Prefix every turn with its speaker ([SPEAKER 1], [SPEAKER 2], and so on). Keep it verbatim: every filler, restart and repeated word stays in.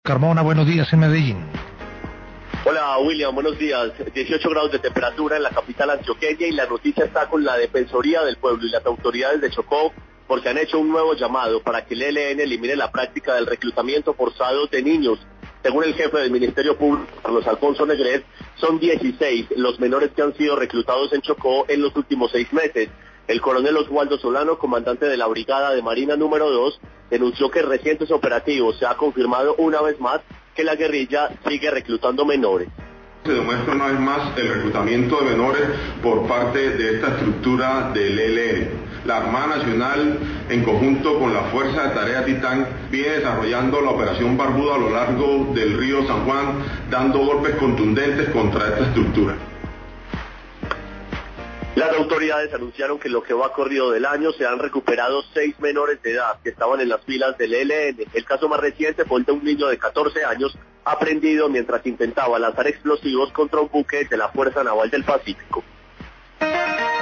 [SPEAKER 1] Carmona, buenos días en Medellín.
[SPEAKER 2] Hola William, buenos días. dieciocho grados de temperatura en la capital antioqueña y la noticia está con la Defensoría del Pueblo y las autoridades de Chocó porque han hecho un nuevo llamado para que el E L N elimine la práctica del reclutamiento forzado de niños. Según el jefe del Ministerio Público, Carlos Alfonso Negret, son dieciséis los menores que han sido reclutados en Chocó en los últimos seis meses. El coronel Oswaldo Solano, comandante de la Brigada de Marina número dos, denunció que en recientes operativos se ha confirmado una vez más que la guerrilla sigue reclutando menores.
[SPEAKER 3] Se demuestra una vez más el reclutamiento de menores por parte de esta estructura del E L N. La Armada Nacional, en conjunto con la Fuerza de Tarea Titán, viene desarrollando la Operación Barbuda a lo largo del río San Juan, dando golpes contundentes contra esta estructura.
[SPEAKER 2] Las autoridades anunciaron que en lo que va corrido del año se han recuperado seis menores de edad que estaban en las filas del E L N. El caso más reciente fue el de un niño de catorce años aprendido mientras intentaba lanzar explosivos contra un buque de la Fuerza Naval del Pacífico.